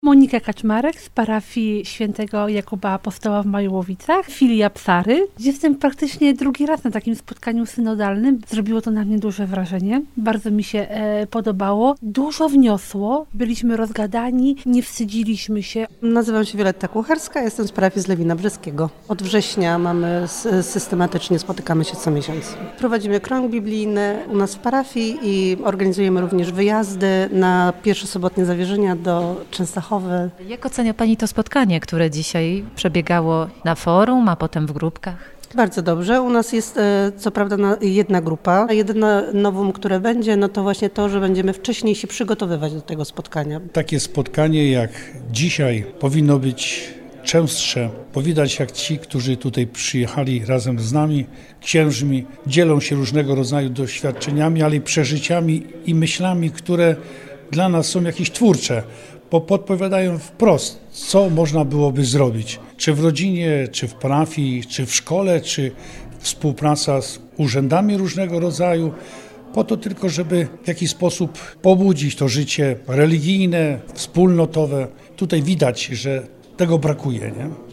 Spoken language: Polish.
Monika Kaczmarek z parafii świętego Jakuba Apostoła w Majłowicach, filia Psary. Jestem praktycznie drugi raz na takim spotkaniu synodalnym. Zrobiło to na mnie duże wrażenie. Bardzo mi się podobało. Dużo wniosło. Byliśmy rozgadani, nie wstydziliśmy się. Nazywam się Wioletta Kucharska, jestem z parafii z Lewina Brzeskiego. Od września systematycznie spotykamy się co miesiąc. Prowadzimy krąg biblijny u nas w parafii i organizujemy również wyjazdy na pierwsze sobotnie zawierzenia do Częstochowy. Jak ocenia Pani to spotkanie, które dzisiaj przebiegało na forum, a potem w grupkach? Bardzo dobrze. U nas jest co prawda jedna grupa. Jedyne novum, które będzie, no to właśnie to, że będziemy wcześniej się przygotowywać do tego spotkania. Takie spotkanie jak dzisiaj powinno być częstsze, bo widać jak ci, którzy tutaj przyjechali razem z nami, księżmi, dzielą się różnego rodzaju doświadczeniami, ale i przeżyciami i myślami, które dla nas są jakieś twórcze, bo podpowiadają wprost, co można byłoby zrobić, czy w rodzinie, czy w parafii, czy w szkole, czy współpraca z urzędami różnego rodzaju, po to tylko, żeby w jakiś sposób pobudzić to życie religijne, wspólnotowe. Tutaj widać, że tego brakuje, nie?